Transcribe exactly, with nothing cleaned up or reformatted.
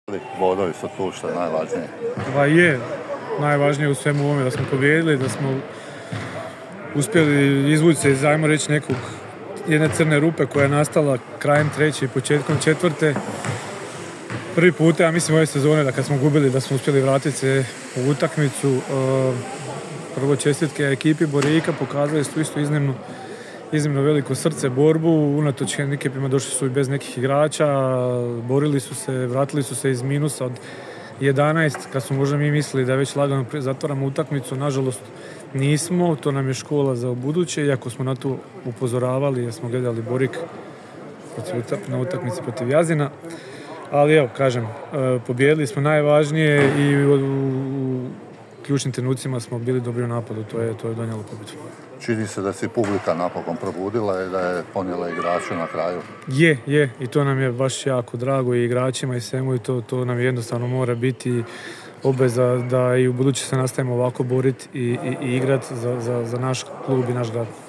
Bodovi su tu, što je najvažnije. Pa je, najvažnije u svemu ovome da smo pobijedili, da smo uspjeli izvući se iz, ajmo reći, nekog jedne crne rupe koja je nastala krajem treće i početkom četvrte. Prvi puta, ja mislim, ove sezone da kad smo gubili, da smo uspjeli vratiti se u utakmicu. Prvo čestitke ekipi Borika, pokazali su isto iznimno, iznimno veliko srce, borbu, unatoč hendikepima došli su i bez nekih igrača, borili su se, vratili su se iz minusa od jedanaest, kad smo možda mi mislili da već lagano zatvaramo utakmicu, nažalost nismo, to nam je škola za ubuduće, iako smo na to upozoravali jer smo gledali Borik na utakmici protiv Jazina. Ali evo, kažem, pobijedili smo najvažnije i u, u ključnim trenucima smo bili dobri u napadu, to je, to je donijelo pobjedu. Čini se da se publika napokon probudila i da je ponijela igraču na kraju. Je, je, i to nam je baš jako drago i igračima i svemu i to, to nam jednostavno mora biti obveza da i u buduće se nastavimo ovako boriti i, i, i igrati za, za, za naš klub i naš grad.